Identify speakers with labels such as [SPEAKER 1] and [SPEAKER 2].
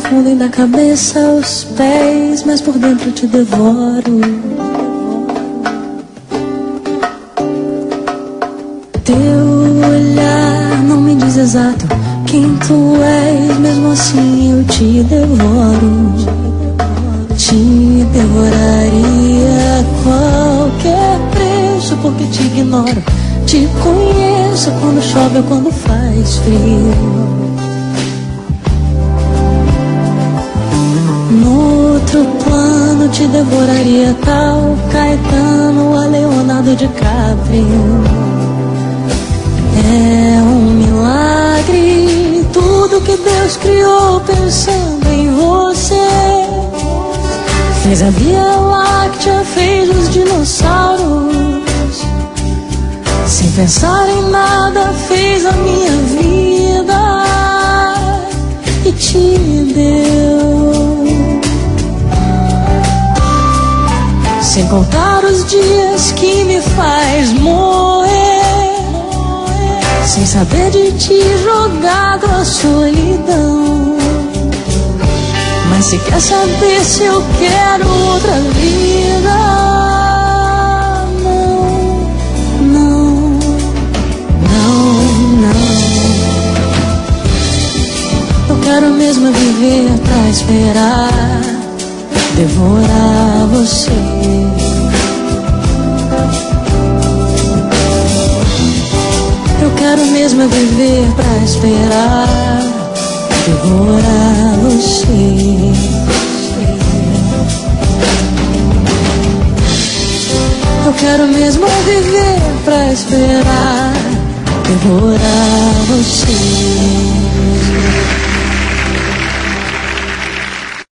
[SPEAKER 1] confundem da cabeça aos pés, mas por dentro te devoro. Teu olhar não me diz exato quem tu és, mesmo assim eu te devoro. Te devoraria a qualquer preço, porque te ignoro. Te conheço quando chove ou quando faz frio. No outro plano te devoraria tal Caetano a Leonardo DiCaprio. É um milagre tudo que Deus criou pensando em você. Fez a Via Láctea, fez os dinossauros. Sem pensar em nada, fez a minha vida e te deu. Sem contar os dias que me faz morrer, sem saber de ti jogado à solidão. Mas se quer saber se eu quero outra vida, não, não, não, não. Eu quero mesmo viver pra esperar, devorar você. Eu quero mesmo viver pra esperar, devorar você. Eu quero mesmo viver pra esperar, devorar você.